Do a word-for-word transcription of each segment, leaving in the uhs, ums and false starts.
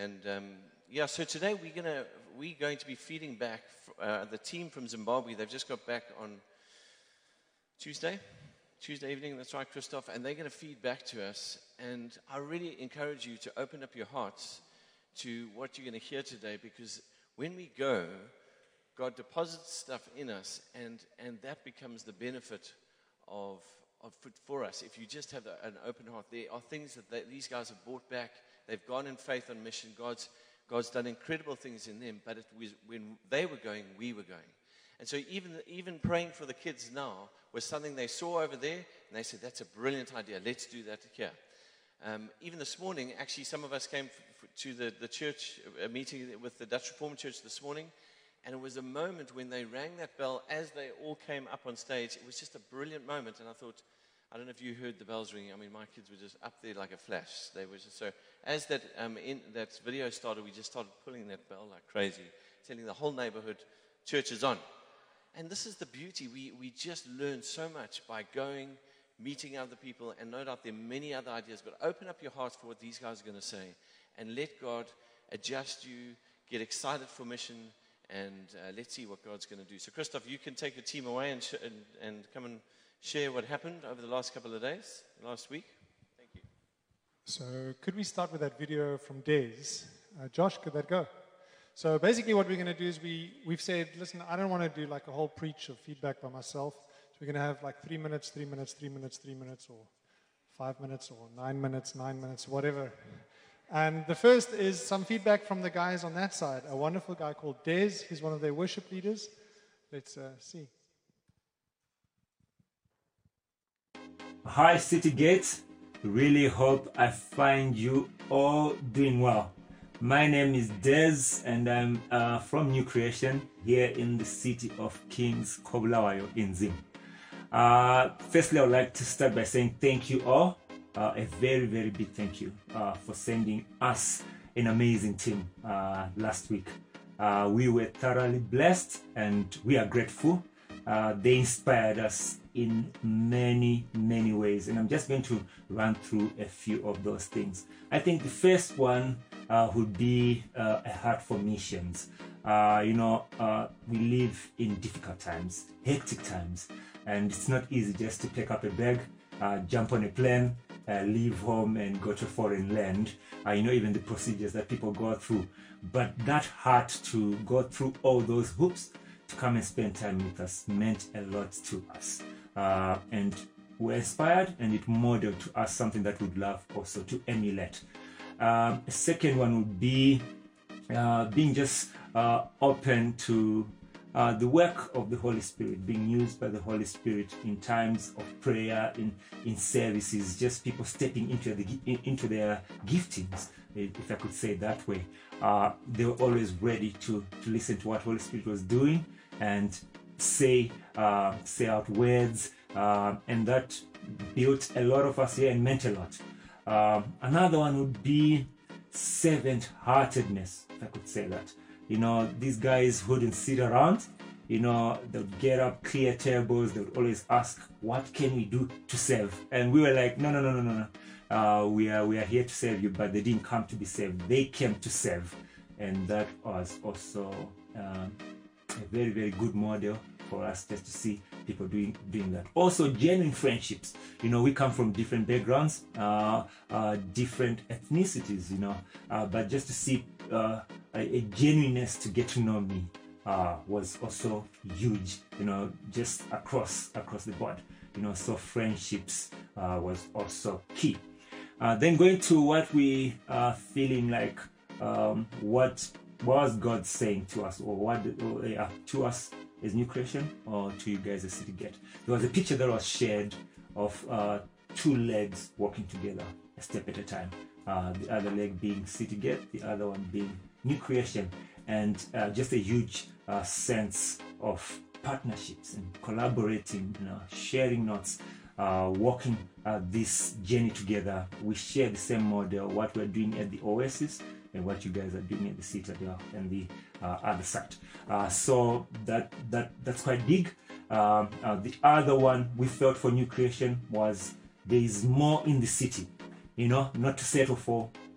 And um, yeah, so today we're gonna we're going to be feeding back uh, the team from Zimbabwe. They've just got back on Tuesday, Tuesday evening. That's right, Christoph. And they're going to feed back to us. And I really encourage you to open up your hearts to what you're going to hear today, because when we go, God deposits stuff in us, and and that becomes the benefit of of for us. If you just have an open heart, there are things that they, these guys have brought back. They've gone in faith on mission. God's God's done incredible things in them, but it was when they were going, we were going. And so even even praying for the kids now was something they saw over there, and they said, that's a brilliant idea. Let's do that here. Um, even this morning, actually, some of us came f- to the, the church, a meeting with the Dutch Reformed Church this morning, and it was a moment when they rang that bell as they all came up on stage. It was just a brilliant moment, and I thought, I don't know if you heard the bells ringing. I mean, my kids were just up there like a flash. They were just so. As that um, in, that video started, we just started pulling that bell like crazy, telling the whole neighborhood, church is on. And this is the beauty. We we just learn so much by going, meeting other people, and no doubt there are many other ideas. But open up your hearts for what these guys are going to say, and let God adjust you. Get excited for mission, and uh, let's see what God's going to do. So, Christoph, you can take the team away and sh- and, and come and share what happened over the last couple of days, last week. Thank you. So could we start with that video from Des? Uh, Josh, could that go? So basically what we're going to do is we, we've said, listen, I don't want to do like a whole preach of feedback by myself. So we're going to have like three minutes, three minutes, three minutes, three minutes, or five minutes, or nine minutes, nine minutes, whatever. And the first is some feedback from the guys on that side. A wonderful guy called Des. He's one of their worship leaders. Let's uh, see. Hi City Gate, really hope I find you all doing well. My name is Des, and I'm uh, from New Creation here in the city of Kings, Kobulawayo in Zim. Uh, firstly, I would like to start by saying thank you all, uh, a very very big thank you uh, for sending us an amazing team uh, last week. Uh, we were thoroughly blessed and we are grateful. Uh, they inspired us in many, many ways. And I'm just going to run through a few of those things. I think the first one uh, would be uh, a heart for missions. Uh, you know, uh, we live in difficult times, hectic times, and it's not easy just to pick up a bag, uh, jump on a plane, uh, leave home and go to a foreign land. Uh, you know, even the procedures that people go through. But that heart to go through all those hoops to come and spend time with us meant a lot to us. Uh, and we're inspired, and it modeled to us something that we'd love also to emulate. Um, a second one would be uh, being just uh, open to uh, the work of the Holy Spirit, being used by the Holy Spirit in times of prayer, in, in services, just people stepping into, the, into their giftings, if I could say it that way. Uh, they were always ready to, to listen to what Holy Spirit was doing and say uh, say out words, uh, and that built a lot of us here and meant a lot. Uh, another one would be servant-heartedness, if I could say that. You know, these guys wouldn't sit around. You know, they would get up, clear tables. They would always ask, "What can we do to serve?" And we were like, "No, no, no, no, no, no. Uh, we are we are here to serve you." But they didn't come to be served; they came to serve, and that was also uh, a very, very good model for us just to see people doing doing that. Also, genuine friendships. You know, we come from different backgrounds, uh, uh, different ethnicities. You know, uh, but just to see uh, a, a genuineness to get to know me uh, was also huge. You know, just across across the board. You know, so friendships uh, was also key. Uh, then going to what we are feeling like, um, what was God saying to us, or what or, uh, to us as New Creation, or to you guys as City Gate. There was a picture that was shared of uh, two legs walking together, a step at a time. Uh, the other leg being City Gate, the other one being New Creation, and uh, just a huge uh, sense of partnerships and collaborating, you know, sharing notes, uh, walking uh, this journey together. We share the same model, what we're doing at the Oasis and what you guys are doing at the Citadel and the uh, other side. Uh, so that that that's quite big. Um, uh, the other one we felt for New Creation was there is more in the city, you know, not to settle for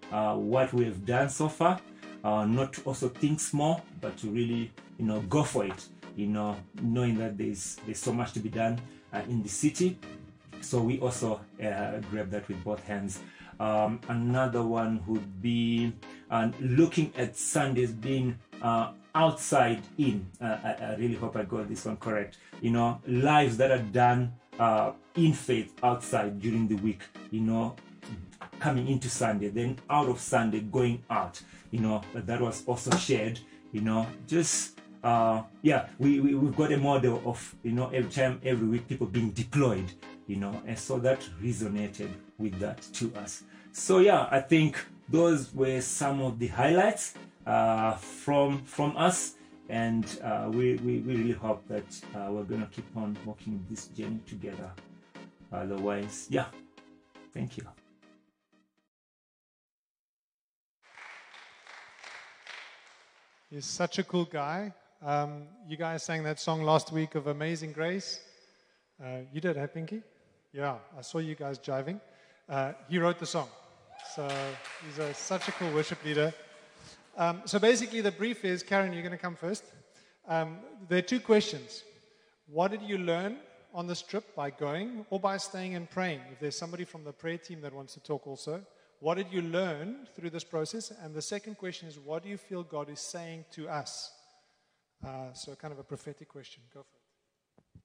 uh, what we have done so far, uh, not to also think small, but to really, you know, go for it, you know, knowing that there's, there's so much to be done uh, in the city. So we also uh, grab that with both hands. Um, another one would be uh, looking at Sundays being uh, outside in. Uh, I, I really hope I got this one correct. You know, lives that are done uh, in faith outside during the week, you know, coming into Sunday, then out of Sunday, going out, you know, but that was also shared, you know, just, uh, yeah, we, we, we've got a model of, you know, every time, every week, people being deployed, you know, and so that resonated with that to us. So yeah, I think those were some of the highlights uh, from from us, and uh, we, we, we really hope that uh, we're going to keep on walking this journey together. Otherwise, yeah, thank you. He's such a cool guy. Um, you guys sang that song last week of Amazing Grace. Uh, you did, huh, Pinky? Yeah, I saw you guys jiving. Uh, he wrote the song. So he's a, such a cool worship leader. Um, so basically the brief is, Karen, you're going to come first. Um, there are two questions. What did you learn on this trip by going or by staying and praying? If there's somebody from the prayer team that wants to talk also. What did you learn through this process? And the second question is, what do you feel God is saying to us? Uh, so kind of a prophetic question. Go for it.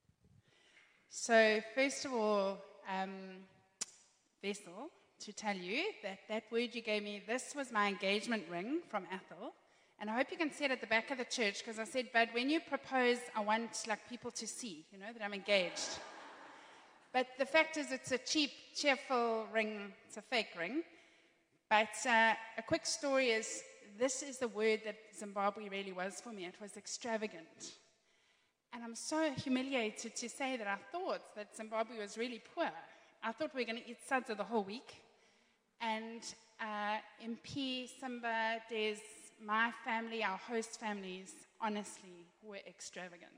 So first of all, um, Vessel, to tell you that that word you gave me, this was my engagement ring from Athel. And I hope you can see it at the back of the church, because I said, but when you propose, I want like people to see, you know, that I'm engaged. But the fact is, it's a cheap, cheerful ring. It's a fake ring. But uh, a quick story is, this is the word that Zimbabwe really was for me. It was extravagant. And I'm so humiliated to say that I thought that Zimbabwe was really poor. I thought we were going to eat suds the whole week. And uh, M P, Simba, Des, my family, our host families, honestly, were extravagant.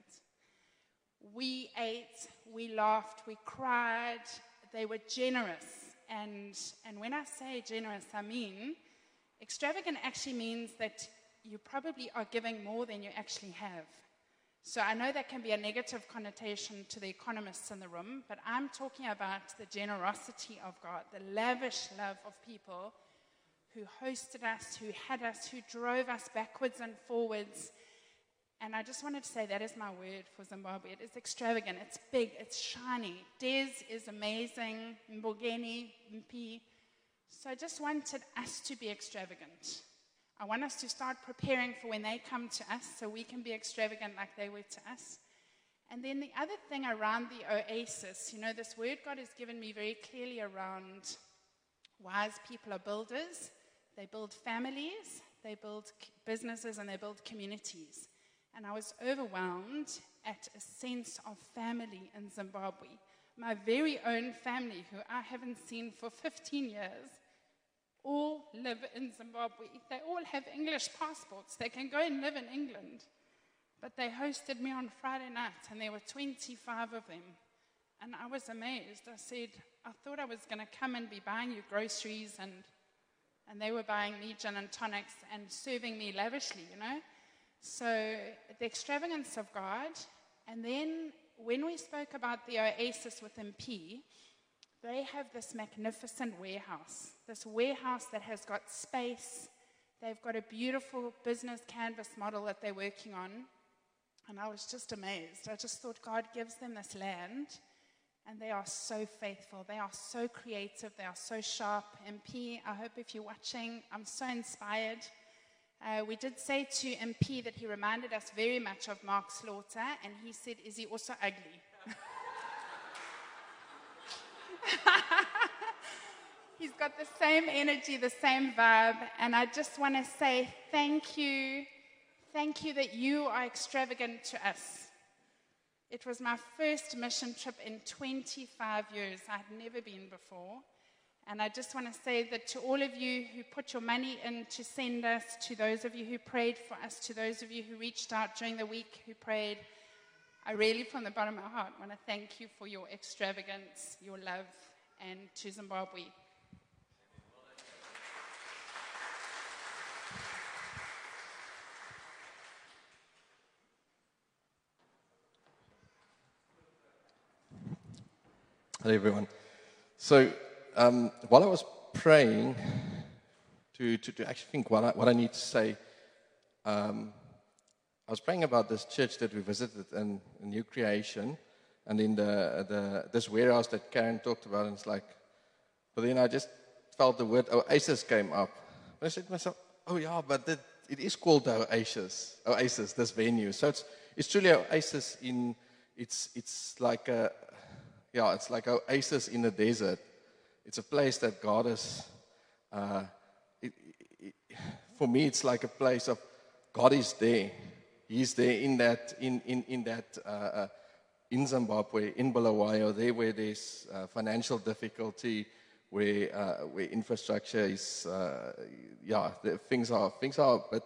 We ate, we laughed, we cried. They were generous. And, and when I say generous, I mean extravagant actually means that you probably are giving more than you actually have. So I know that can be a negative connotation to the economists in the room, but I'm talking about the generosity of God, the lavish love of people who hosted us, who had us, who drove us backwards and forwards. And I just wanted to say that is my word for Zimbabwe. It is extravagant, it's big, it's shiny. Des is amazing, Mbogeni, Mpi. So I just wanted us to be extravagant. I want us to start preparing for when they come to us so we can be extravagant like they were to us. And then the other thing around the oasis, you know, this word God has given me very clearly around wise people are builders. They build families, they build businesses, and they build communities. And I was overwhelmed at a sense of family in Zimbabwe. My very own family, who I haven't seen for fifteen years, all live in Zimbabwe. They all have English passports. They can go and live in England. But they hosted me on Friday night, and there were twenty-five of them. And I was amazed. I said, I thought I was going to come and be buying you groceries, and, and they were buying me gin and tonics and serving me lavishly, you know. So the extravagance of God. And then when we spoke about the oasis with M P, they have this magnificent warehouse, this warehouse that has got space. They've got a beautiful business canvas model that they're working on. And I was just amazed. I just thought God gives them this land, and they are so faithful. They are so creative. They are so sharp. M P, I hope if you're watching, I'm so inspired. Uh, we did say to M P that he reminded us very much of Mark Slaughter, and he said, is he also ugly? He's got the same energy, the same vibe, and I just want to say thank you. Thank you that you are extravagant to us. It was my first mission trip in twenty-five years. I'd never been before. And I just want to say that to all of you who put your money in to send us, to those of you who prayed for us, to those of you who reached out during the week, who prayed, I really, from the bottom of my heart, want to thank you for your extravagance, your love, and to Zimbabwe. Hello, everyone. So, um, while I was praying to, to, to actually think what I, what I need to say, um, I was praying about this church that we visited in, in New Creation, and in the, the this warehouse that Karen talked about, and it's like, but then I just felt the word Oasis came up. And I said to myself, oh yeah, but that, it is called the Oasis, Oasis, this venue. So it's it's truly Oasis in, it's it's like a, yeah, it's like Oasis in the desert. It's a place that God has, uh, it, it, for me, it's like a place of, God is there. He's there in that, in in in that, uh, uh, in Zimbabwe, in Bulawayo, there where there's uh, financial difficulty, where uh, where infrastructure is, uh, yeah, the, things are things are, but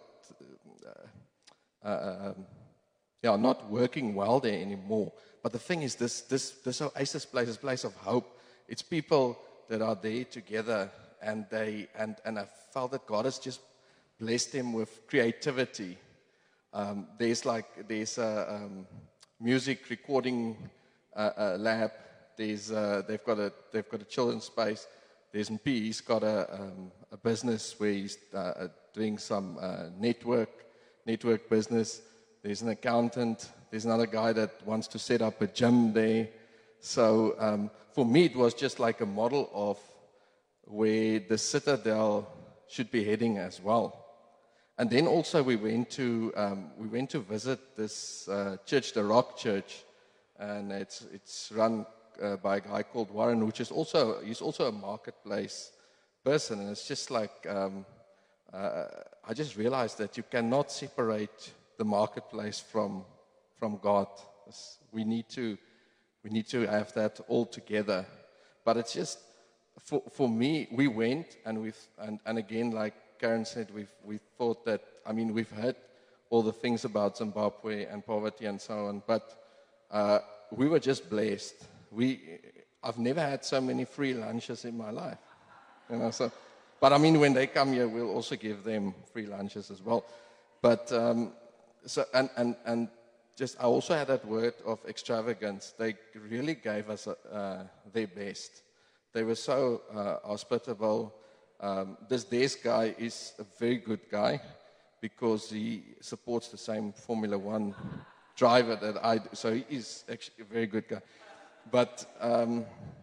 uh, uh, um, yeah, not working well there anymore. But the thing is, this this this Oasis place is a place of hope. It's people that are there together, and they and and I felt that God has just blessed them with creativity. Um, there's like there's a um, music recording uh, uh, lab. There's uh, they've got a they've got a children's space. There's M P. He's got a um, a business where he's uh, doing some uh, network network business. There's an accountant. There's another guy that wants to set up a gym there. So um, for me, it was just like a model of where the Citadel should be heading as well. And then also we went to um, we went to visit this uh, church, the Rock Church, and it's it's run uh, by a guy called Warren, which is also he's also a marketplace person, and it's just like um, uh, I just realized that you cannot separate the marketplace from from God. We need to we need to have that all together. But it's just for for me, we went and we've and, and again like Karen said, we've we thought that, I mean, we've heard all the things about Zimbabwe and poverty and so on, but uh, we were just blessed. We, I've never had so many free lunches in my life, you know. So, but I mean, when they come here, we'll also give them free lunches as well. But um, so and and and just I also had that word of extravagance. They really gave us uh, their best. They were so uh, hospitable. Um, this Des guy is a very good guy because he supports the same Formula One driver that I do. So he is actually a very good guy. But, um,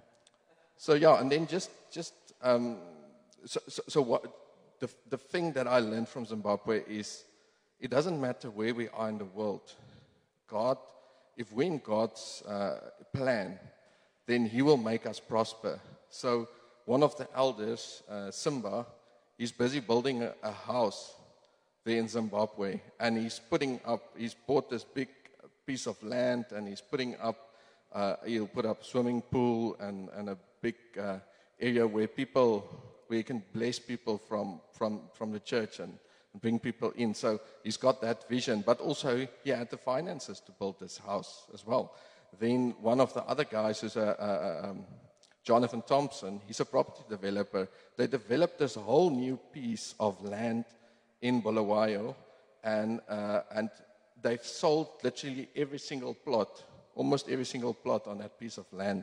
so yeah, and then just, just um, so, so, so what, the, the thing that I learned from Zimbabwe is it doesn't matter where we are in the world. God, if we're in God's uh, plan, then he will make us prosper. So one of the elders, uh, Simba, he's busy building a, a house there in Zimbabwe, and he's putting up, he's bought this big piece of land, and he's putting up, uh, he'll put up swimming pool and, and a big uh, area where people, where he can bless people from, from, from the church and bring people in. So he's got that vision, but also he had the finances to build this house as well. Then one of the other guys who's a, a, a um, Jonathan Thompson, he's a property developer. They developed this whole new piece of land in Bulawayo, and uh, and they've sold literally every single plot, almost every single plot on that piece of land.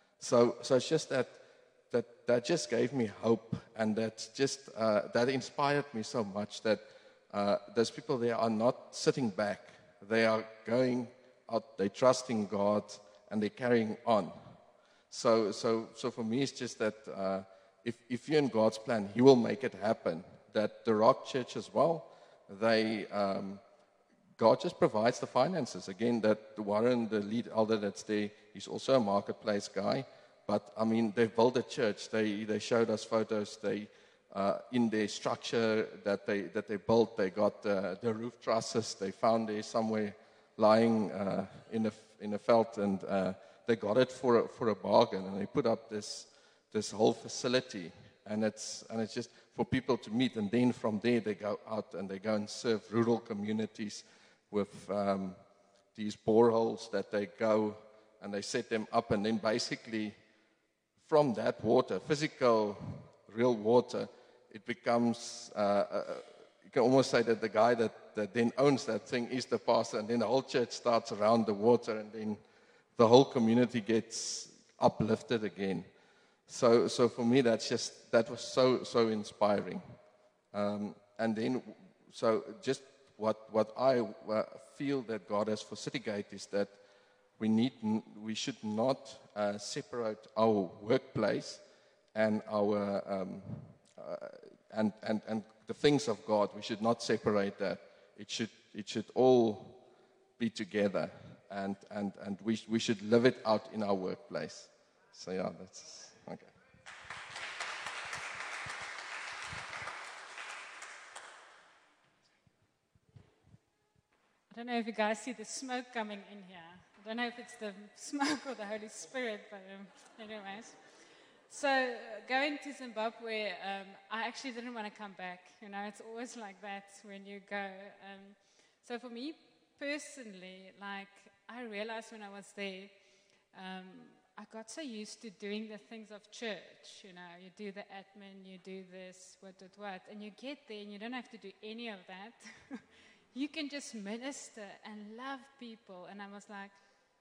So so it's just that that that just gave me hope, and that just uh, that inspired me so much that uh, those people there are not sitting back. They are going out, they're trusting God, and they're carrying on. So, so, so for me, it's just that uh, if, if you're in God's plan, he will make it happen. That the Rock Church as well, they, um, God just provides the finances. Again, that Warren, the lead elder that's there, he's also a marketplace guy. But, I mean, they've built a church. They, they showed us photos. They, uh, in their structure that they, that they built, they got uh, the roof trusses. They found there somewhere lying uh, in a, in a felt, and uh, they got it for a, for a bargain, and they put up this this whole facility, and it's and it's just for people to meet, and then from there they go out and they go and serve rural communities with um, these boreholes that they go and they set them up, and then basically from that water, physical, real water, it becomes. Uh, uh, you can almost say that the guy that, that then owns that thing is the pastor, and then the whole church starts around the water, and then the whole community gets uplifted again. So, so for me, that's just, that was so, so inspiring. Um, and then, so just what, what I uh, feel that God has for Citygate is that we need, we should not uh, separate our workplace and our, um, uh, and, and, and the things of God. We should not separate that. It should, it should all be together, and, and, and we, we should live it out in our workplace. So yeah, that's... Okay. I don't know if you guys see the smoke coming in here. I don't know if it's the smoke or the Holy Spirit, but um, anyways. So uh, going to Zimbabwe, um, I actually didn't want to come back. You know, it's always like that when you go. Um, so for me personally, like I realized when I was there, um, I got so used to doing the things of church, you know, you do the admin, you do this, what, what, what, and you get there and you don't have to do any of that. You can just minister and love people. And I was like,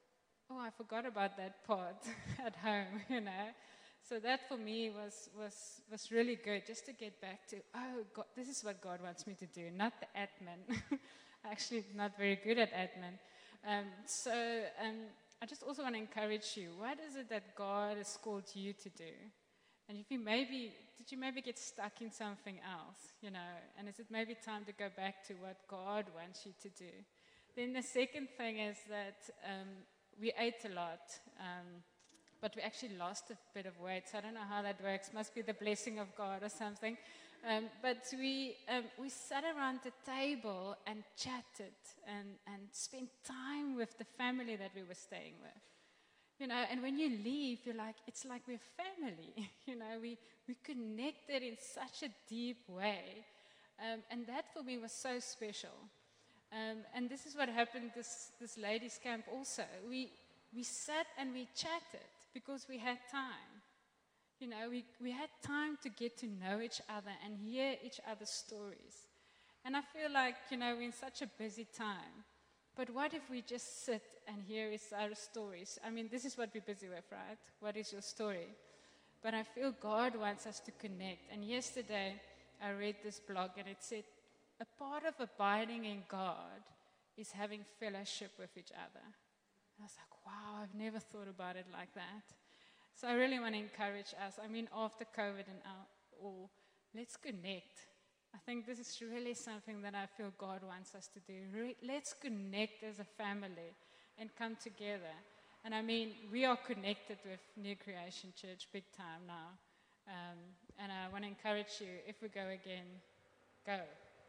oh, I forgot about that part at home, you know. So that for me was, was, was really good, just to get back to, oh, God, this is what God wants me to do, not the admin. Actually, not very good at admin. Um, so... Um, I just also want to encourage you. What is it that God has called you to do? And if you maybe, did you maybe get stuck in something else, you know? And is it maybe time to go back to what God wants you to do? Then the second thing is that um, we ate a lot, um, but we actually lost a bit of weight. So I don't know how that works. Must be the blessing of God or something. Um, but we um, we sat around the table and chatted and, and spent time with the family that we were staying with. You know, and when you leave, you're like, it's like we're family. You know, we, we connected in such a deep way. Um, and that for me was so special. Um, and this is what happened this, this ladies' camp also. We, we sat and we chatted because we had time. You know, we, we had time to get to know each other and hear each other's stories. And I feel like, you know, we're in such a busy time. But what if we just sit and hear each other's stories? I mean, this is what we're busy with, right? What is your story? But I feel God wants us to connect. And yesterday, I read this blog and it said, a part of abiding in God is having fellowship with each other. And I was like, wow, I've never thought about it like that. So I really want to encourage us. I mean, after COVID and all, let's connect. I think this is really something that I feel God wants us to do. Re- let's connect as a family and come together. And I mean, we are connected with New Creation Church big time now. Um, and I want to encourage you, if we go again, go.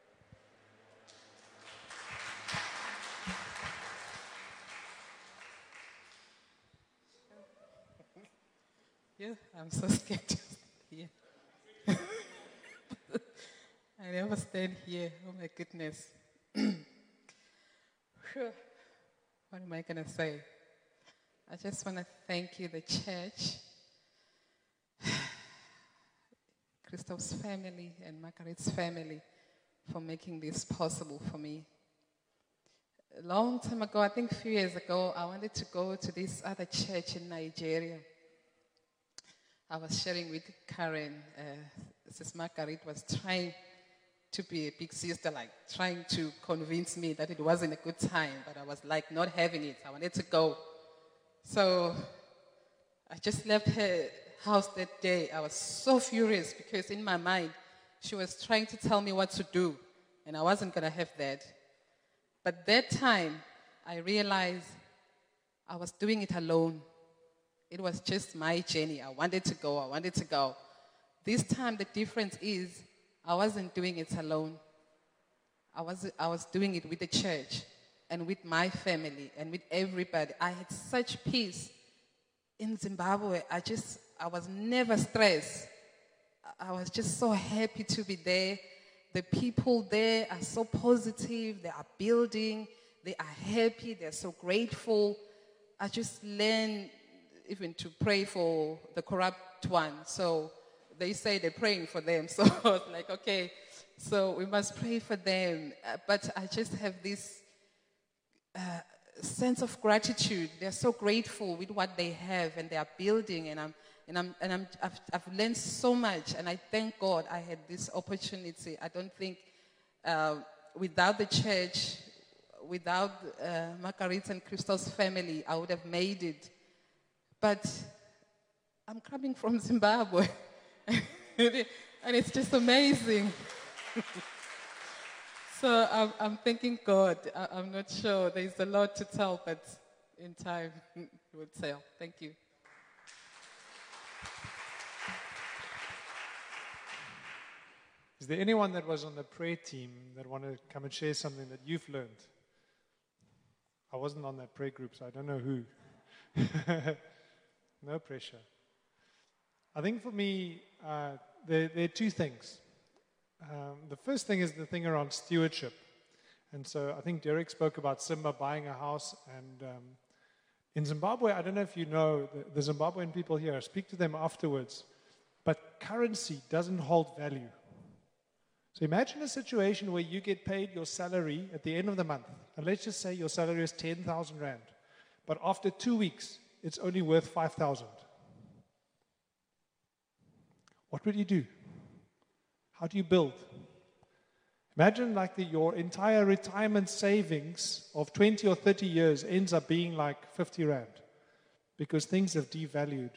Yeah, I'm so scared to stand here. I never stand here. Oh my goodness. What am I going to say? I just want to thank you, the church, Christoph's family, and Margaret's family for making this possible for me. A long time ago, I think a few years ago, I wanted to go to this other church in Nigeria. I was sharing with Karen, uh, Sister Margaret was trying to be a big sister, like trying to convince me that it wasn't a good time, but I was like not having it. I wanted to go. So I just left her house that day. I was so furious because in my mind, she was trying to tell me what to do, and I wasn't going to have that. But that time, I realized I was doing it alone. It was just my journey. I wanted to go. I wanted to go. This time, the difference is I wasn't doing it alone. I was, I was doing it with the church and with my family and with everybody. I had such peace in Zimbabwe. I just, I was never stressed. I was just so happy to be there. The people there are so positive. They are building. They are happy. They're so grateful. I just learned even to pray for the corrupt one. So they say they're praying for them. So I was like, okay, so we must pray for them. Uh, but I just have this uh, sense of gratitude. They're so grateful with what they have and they are building. And I'm and I'm and I'm I've, I've learned so much. And I thank God I had this opportunity. I don't think uh, without the church, without uh, Margaret and Crystal's family, I would have made it. But I'm coming from Zimbabwe, and it's just amazing. So I'm, I'm thanking God. I, I'm not sure. There's a lot to tell, but in time we'll tell. Thank you. Is there anyone that was on the prayer team that want to come and share something that you've learned? I wasn't on that prayer group, so I don't know who. No pressure. I think for me, uh, there, there are two things. Um, the first thing is the thing around stewardship. And so I think Derek spoke about Simba buying a house. And um, in Zimbabwe, I don't know if you know, the, the Zimbabwean people here, I speak to them afterwards, but currency doesn't hold value. So imagine a situation where you get paid your salary at the end of the month. And let's just say your salary is ten thousand rand. But after two weeks, it's only worth five thousand. What would you do? How do you build? Imagine like the, your entire retirement savings of twenty or thirty years ends up being like fifty rand because things have devalued.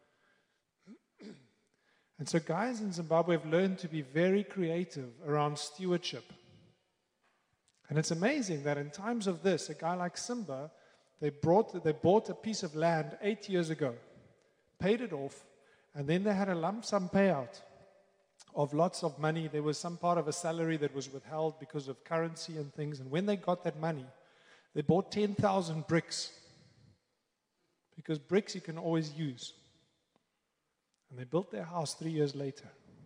And so guys in Zimbabwe have learned to be very creative around stewardship. And it's amazing that in times of this, a guy like Simba, they, brought, they bought a piece of land eight years ago, paid it off, and then they had a lump sum payout of lots of money. There was some part of a salary that was withheld because of currency and things. And when they got that money, they bought ten thousand bricks. Because bricks you can always use. And they built their house three years later.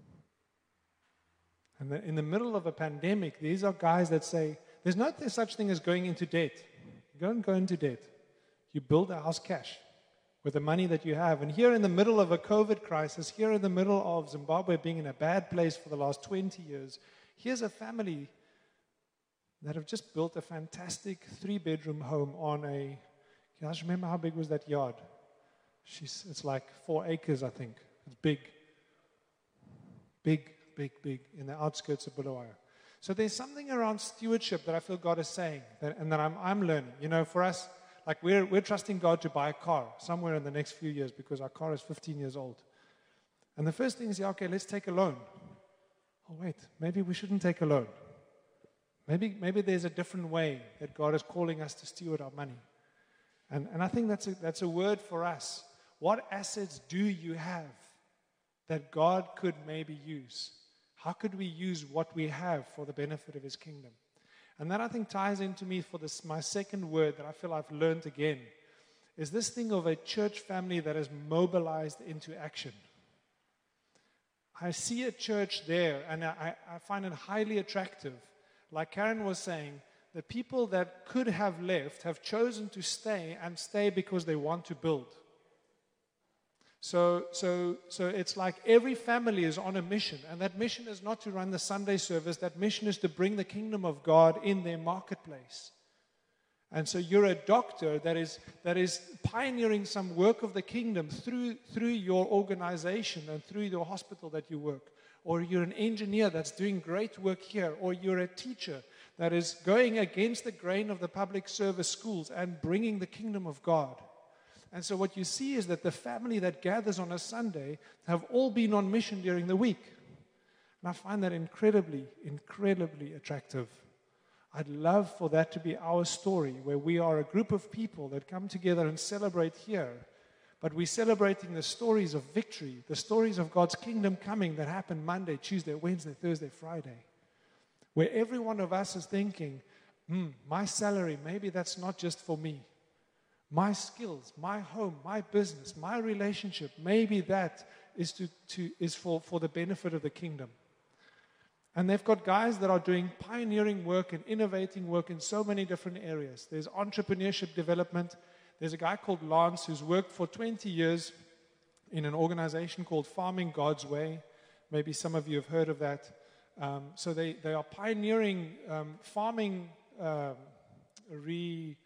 And in the middle of a pandemic, these are guys that say, there's no such thing as going into debt. You don't go into debt. You build a house cash with the money that you have. And here in the middle of a COVID crisis, here in the middle of Zimbabwe being in a bad place for the last twenty years, here's a family that have just built a fantastic three-bedroom home on a, you guys remember how big was that yard? She's, it's like four acres, I think. It's big. Big, big, big, in the outskirts of Bulawayo. So there's something around stewardship that I feel God is saying, that, and that I'm, I'm learning. You know, for us, like we're, we're trusting God to buy a car somewhere in the next few years because our car is fifteen years old. And the first thing is, yeah, okay, let's take a loan. Oh, wait, maybe we shouldn't take a loan. Maybe, maybe there's a different way that God is calling us to steward our money. And, and I think that's a, that's a word for us. What assets do you have that God could maybe use? How could we use what we have for the benefit of His kingdom? And that I think ties into me for this, my second word that I feel I've learned again, is this thing of a church family that is mobilized into action. I see a church there, and I, I find it highly attractive. Like Karen was saying, the people that could have left have chosen to stay, and stay because they want to build. So, so, so it's like every family is on a mission, and that mission is not to run the Sunday service. That mission is to bring the kingdom of God in their marketplace. And so you're a doctor that is that is pioneering some work of the kingdom through through your organization and through your hospital that you work. Or you're an engineer that's doing great work here. Or you're a teacher that is going against the grain of the public service schools and bringing the kingdom of God. And so what you see is that the family that gathers on a Sunday have all been on mission during the week. And I find that incredibly, incredibly attractive. I'd love for that to be our story, where we are a group of people that come together and celebrate here. But we're celebrating the stories of victory, the stories of God's kingdom coming that happen Monday, Tuesday, Wednesday, Thursday, Friday. Where every one of us is thinking, hmm, my salary, maybe that's not just for me. My skills, my home, my business, my relationship, maybe that is to, to is for, for the benefit of the kingdom. And they've got guys that are doing pioneering work and innovating work in so many different areas. There's entrepreneurship development. There's a guy called Lance who's worked for twenty years in an organization called Farming God's Way. Maybe some of you have heard of that. Um, so they, they are pioneering um, farming um, re...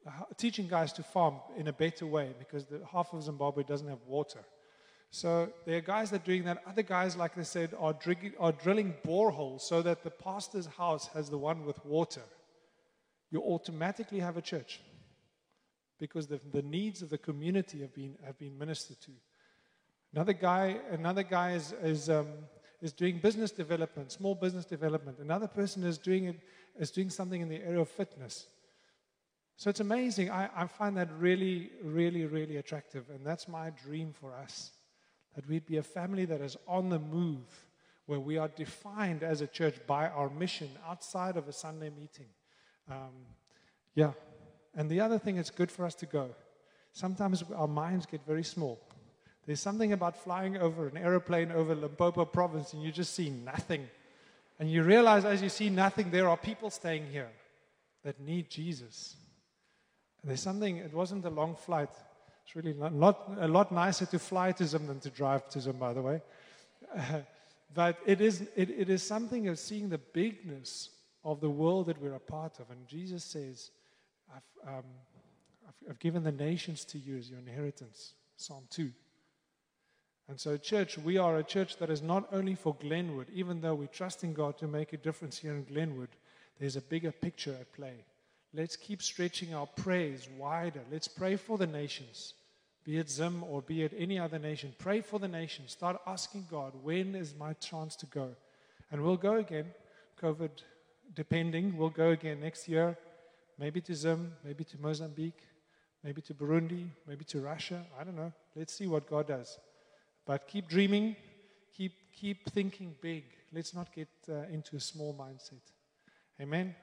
uh, teaching guys to farm in a better way because the, half of Zimbabwe doesn't have water. So there are guys that are doing that. Other guys, like they said, are, drig- are drilling boreholes so that the pastor's house has the one with water. You automatically have a church because the, the needs of the community have been, have been ministered to. Another guy, another guy is, is, um, is doing business development, small business development. Another person is doing, it, is doing something in the area of fitness. So it's amazing. I, I find that really, really, really attractive. And that's my dream for us, that we'd be a family that is on the move, where we are defined as a church by our mission outside of a Sunday meeting. Um, yeah. And the other thing, it's good for us to go. Sometimes our minds get very small. There's something about flying over an aeroplane over Limpopo province and you just see nothing. And you realize as you see nothing, there are people staying here that need Jesus. And there's something, it wasn't a long flight. It's really not, not a lot nicer to fly to Zim than to drive to Zim, by the way. Uh, but it is, it, it is something of seeing the bigness of the world that we're a part of. And Jesus says, I've, um, I've, I've given the nations to you as your inheritance. Psalm two. And so, church, we are a church that is not only for Glenwood, even though we trust in God to make a difference here in Glenwood, there's a bigger picture at play. Let's keep stretching our prayers wider. Let's pray for the nations, be it Zim or be it any other nation. Pray for the nations. Start asking God, when is my chance to go? And we'll go again, COVID depending. We'll go again next year, maybe to Zim, maybe to Mozambique, maybe to Burundi, maybe to Russia. I don't know. Let's see what God does. But keep dreaming, keep, keep thinking big. Let's not get uh, into a small mindset. Amen?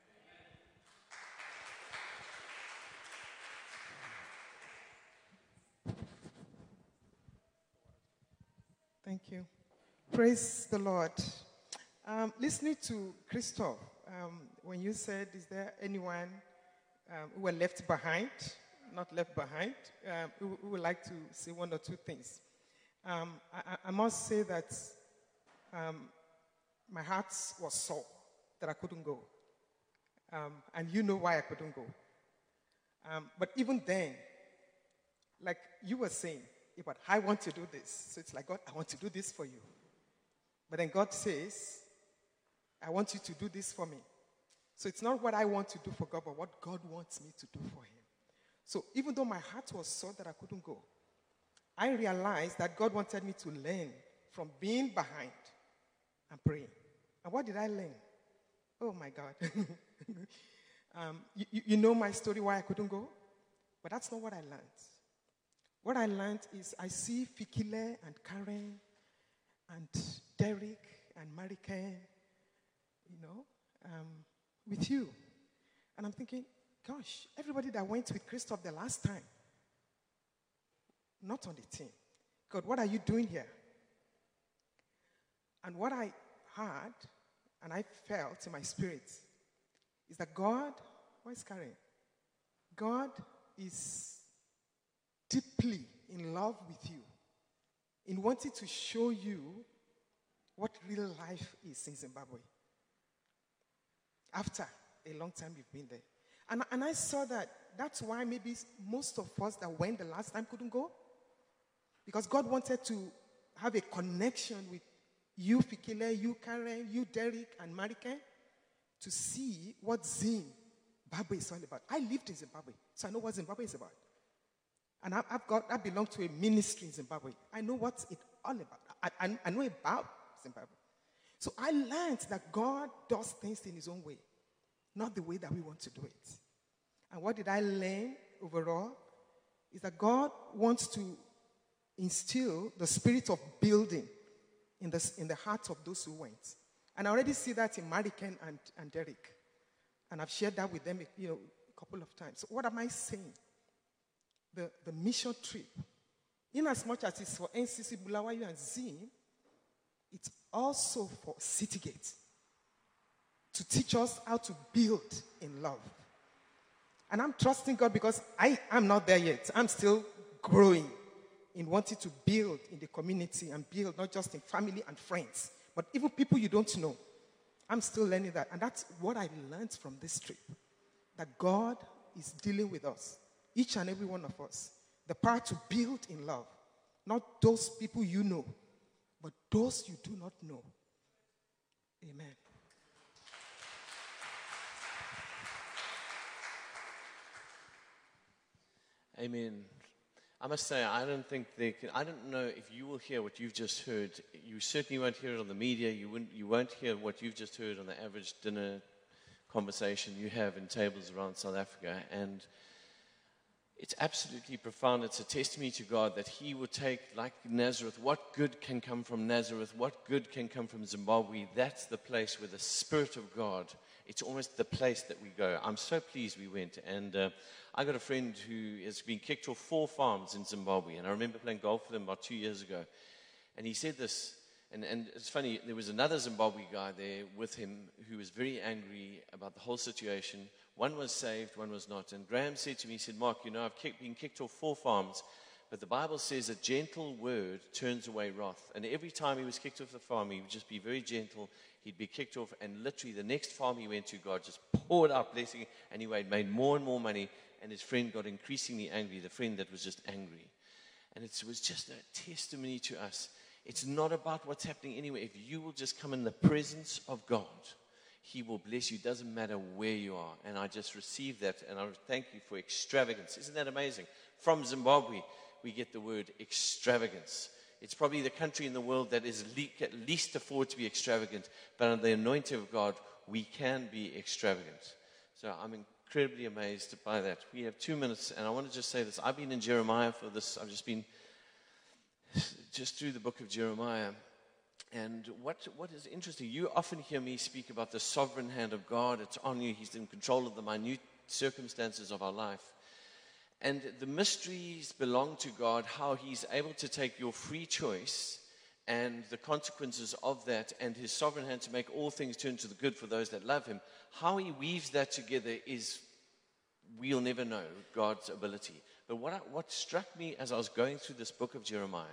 Thank you. Praise the Lord. Um, listening to Christoph, um, when you said, is there anyone um, who were left behind, not left behind, um, who, who would like to say one or two things? Um, I, I must say that um, my heart was sore that I couldn't go. Um, and you know why I couldn't go. Um, but even then, like you were saying, but I want to do this. So it's like, God, I want to do this for you. But then God says, I want you to do this for me. So it's not what I want to do for God, but what God wants me to do for him. So even though my heart was sore that I couldn't go, I realized that God wanted me to learn from being behind and praying. And what did I learn? Oh, my God. um, you, you know my story, why I couldn't go? But that's not what I learned. What I learned is I see Fikile and Karen and Derek and Mariken, you know, um, with you. And I'm thinking, gosh, everybody that went with Christoph the last time, not on the team. God, what are you doing here? And what I heard and I felt in my spirit is that God, where's Karen? God is deeply in love with you, in wanting to show you what real life is in Zimbabwe. After a long time you've been there. And, and I saw that that's why maybe most of us that went the last time couldn't go. Because God wanted to have a connection with you, Fikile, you, Karen, you, Derek, and Mariken, to see what Zimbabwe is all about. I lived in Zimbabwe, so I know what Zimbabwe is about. And I, I've got, I belong to a ministry in Zimbabwe. I know what it's all about. I, I, I know about Zimbabwe. So I learned that God does things in his own way, not the way that we want to do it. And what did I learn overall? Is that God wants to instill the spirit of building in the, in the hearts of those who went. And I already see that in Mariken and, and Derek. And I've shared that with them you know, a couple of times. So what am I saying? The, the mission trip, in as much as it's for N C C, Bulawayo, and Zim, it's also for Citygate to teach us how to build in love. And I'm trusting God because I am not there yet. I'm still growing in wanting to build in the community and build not just in family and friends, but even people you don't know. I'm still learning that. And that's what I learned from this trip. That God is dealing with us, each and every one of us. The power to build in love. Not those people you know, but those you do not know. Amen. Amen. I must say, I don't think they can, I don't know if you will hear what you've just heard. You certainly won't hear it on the media. You won't, you won't hear what you've just heard on the average dinner conversation you have in tables around South Africa. And it's absolutely profound. It's a testimony to God that He would take, like Nazareth, what good can come from Nazareth? What good can come from Zimbabwe? That's the place where the Spirit of God, it's almost the place that we go. I'm so pleased we went. And uh, I got a friend who has been kicked off four farms in Zimbabwe. And I remember playing golf with him about two years ago. And he said this, and, and it's funny, there was another Zimbabwe guy there with him who was very angry about the whole situation. One was saved, one was not. And Graham said to me, he said, Mark, you know, I've kicked, been kicked off four farms, but the Bible says a gentle word turns away wrath. And every time he was kicked off the farm, he would just be very gentle. He'd be kicked off, and literally the next farm he went to, God just poured out blessing, and he made more and more money, and his friend got increasingly angry, the friend that was just angry. And it was just a testimony to us. It's not about what's happening anywhere. If you will just come in the presence of God, He will bless you. It doesn't matter where you are. And I just received that, and I thank you for extravagance. Isn't that amazing? From Zimbabwe, we get the word extravagance. It's probably the country in the world that is le- at least afford to be extravagant, but under the anointing of God, we can be extravagant. So I'm incredibly amazed by that. We have two minutes, and I want to just say this. I've been in Jeremiah for this. I've just been just through the book of Jeremiah. And what, what is interesting, you often hear me speak about the sovereign hand of God. It's on you. He's in control of the minute circumstances of our life. And the mysteries belong to God, how He's able to take your free choice and the consequences of that and His sovereign hand to make all things turn to the good for those that love Him. How He weaves that together is, we'll never know God's ability. But what, I, what struck me as I was going through this book of Jeremiah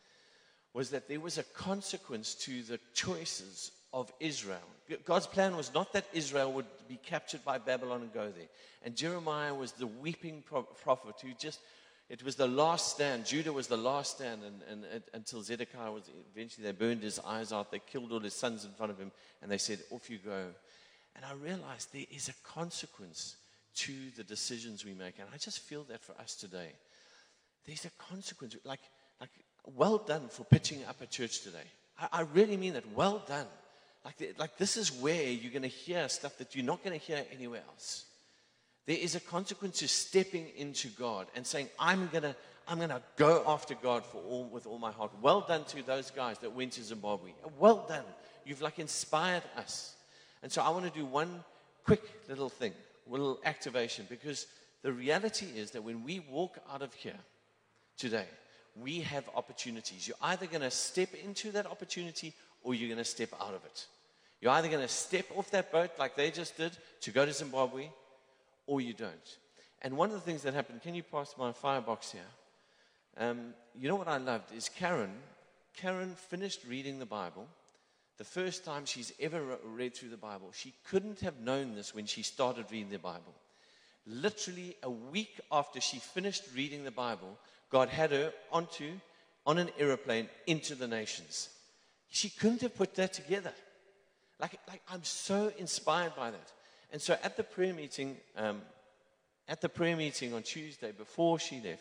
was that there was a consequence to the choices of Israel. God's plan was not that Israel would be captured by Babylon and go there. And Jeremiah was the weeping prophet who just, it was the last stand. Judah was the last stand and, and, and until Zedekiah was, eventually they burned his eyes out. They killed all his sons in front of him and they said, off you go. And I realized there is a consequence to the decisions we make. And I just feel that for us today. There's a consequence. Like, like well done for pitching up a church today. I, I really mean that. Well done. Like, like this is where you're going to hear stuff that you're not going to hear anywhere else. There is a consequence to stepping into God and saying, I'm going to I'm going to go after God for all, with all my heart. Well done to those guys that went to Zimbabwe. Well done. You've like inspired us. And so I want to do one quick little thing, a little activation, because the reality is that when we walk out of here today, we have opportunities. You're either going to step into that opportunity or you're going to step out of it. You're either going to step off that boat like they just did to go to Zimbabwe, or you don't. And one of the things that happened, can you pass my firebox here? Um, you know what I loved is Karen. Karen finished reading the Bible. The first time she's ever read through the Bible. She couldn't have known this when she started reading the Bible. Literally a week after she finished reading the Bible, God had her onto, on an airplane into the nations. She couldn't have put that together. Like, like I'm so inspired by that. And so at the prayer meeting, um, at the prayer meeting on Tuesday, before she left,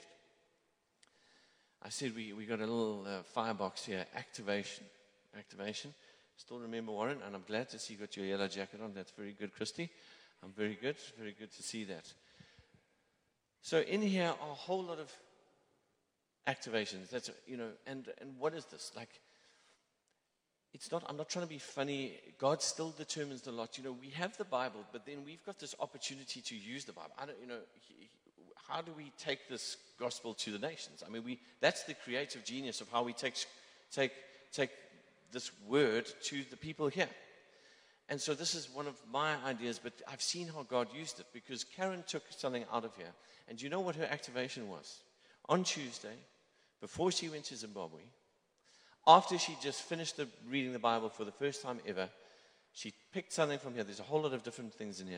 I said, we, we got a little uh, firebox here, activation. Activation. Still remember Warren, and I'm glad to see you got your yellow jacket on. That's very good, Christy. I'm very good. Very good to see that. So in here are a whole lot of activations. That's, you know, and, and what is this? Like, it's not, I'm not trying to be funny. God still determines the lot. You know, we have the Bible, but then we've got this opportunity to use the Bible. I don't, you know, he, how do we take this gospel to the nations? I mean, we, that's the creative genius of how we take, take, take this word to the people here. And so this is one of my ideas, but I've seen how God used it because Karen took something out of here. And you know what her activation was? On Tuesday, before she went to Zimbabwe, after she just finished the, reading the Bible for the first time ever, she picked something from here. There's a whole lot of different things in here.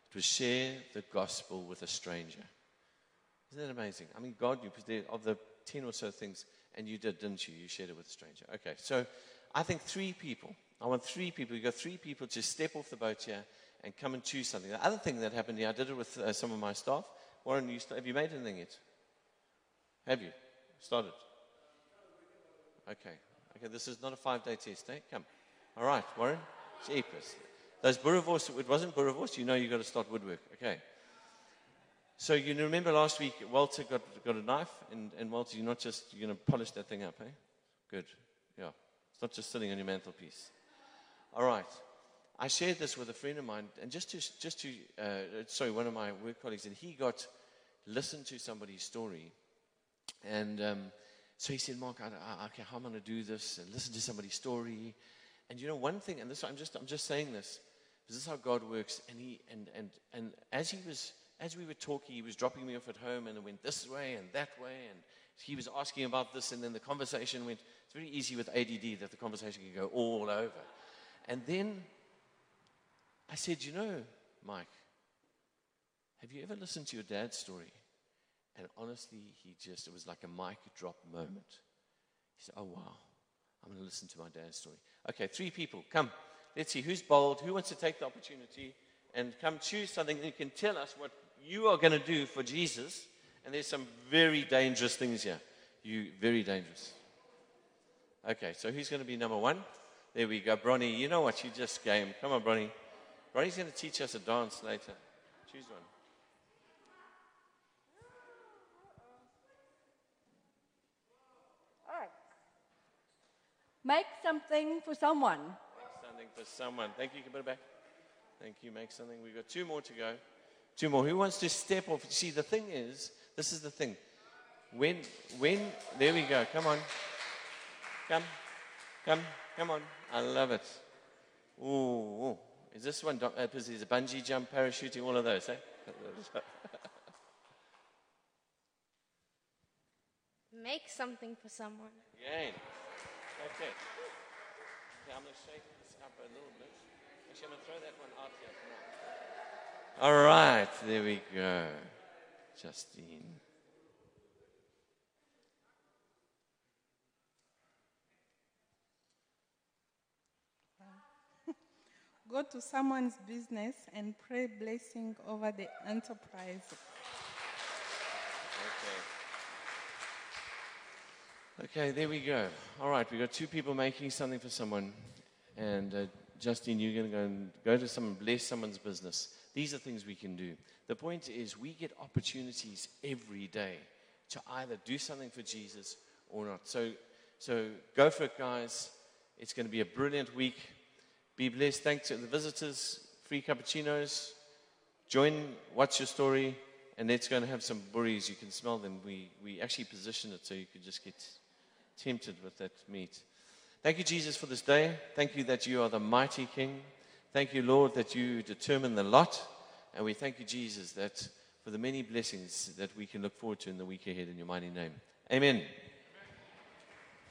It was share the gospel with a stranger. Isn't that amazing? I mean, God, you there of the ten or so things, and you did, didn't you? You shared it with a stranger. Okay, so I think three people. I want three people. You got three people to step off the boat here and come and choose something. The other thing that happened here, I did it with uh, some of my staff. Warren, you st- have you made anything yet? Have you started? Okay. Okay, this is not a five-day test, eh? Come. All right, Warren. Jeepers. Those boerewors, it wasn't boerewors. You know you've got to start woodwork. Okay. So you remember last week, Walter got, got a knife, and, and Walter, you're not just, you're going to polish that thing up, eh? Good. Yeah. It's not just sitting on your mantelpiece. All right. I shared this with a friend of mine, and just to, just to uh, sorry, one of my work colleagues, and he got, listened to somebody's story, and um, so he said, Mark, I, I, okay, how am I going to do this, and listen to somebody's story, and you know, one thing, and this, I'm just, I'm just saying this, this is how God works, and he, and, and, and as he was, as we were talking, he was dropping me off at home, and it went this way and that way, and he was asking about this, and then the conversation went, it's very easy with A D D that the conversation can go all over, and then I said, you know, Mike, have you ever listened to your dad's story? And honestly, he just, it was like a mic drop moment. He said, oh, wow, I'm going to listen to my dad's story. Okay, three people, come. Let's see, who's bold? Who wants to take the opportunity and come choose something and you can tell us what you are going to do for Jesus? And there's some very dangerous things here. You, very dangerous. Okay, so who's going to be number one? There we go, Bronnie. You know what, you just came. Come on, Bronnie. Bronnie's going to teach us a dance later. Choose one. All right. Make something for someone. Make something for someone. Thank you. You can put it back. Thank you. Make something. We've got two more to go. Two more. Who wants to step off? See, the thing is, this is the thing. When, when, there we go. Come on. Come. Come. Come on. I love it. Ooh. Ooh. Is this one, uh, is a bungee jump, parachuting, all of those, eh? Make something for someone. Again. Okay. Okay, I'm going to shake this up a little bit. Actually, I'm going to throw that one out here for now. All right, there we go. Justine. Go to someone's business and pray blessing over the enterprise. Okay. Okay, there we go. All right, we've got two people making something for someone. And uh, Justine, you're going to go and go to someone, bless someone's business. These are things we can do. The point is we get opportunities every day to either do something for Jesus or not. So, so go for it, guys. It's going to be a brilliant week. Be blessed. Thanks to the visitors. Free cappuccinos. Join What's Your Story. And let's go and have some burries. You can smell them. We, we actually position it so you could just get tempted with that meat. Thank you, Jesus, for this day. Thank you that you are the mighty King. Thank you, Lord, that you determine the lot. And we thank you, Jesus, that for the many blessings that we can look forward to in the week ahead in your mighty name. Amen.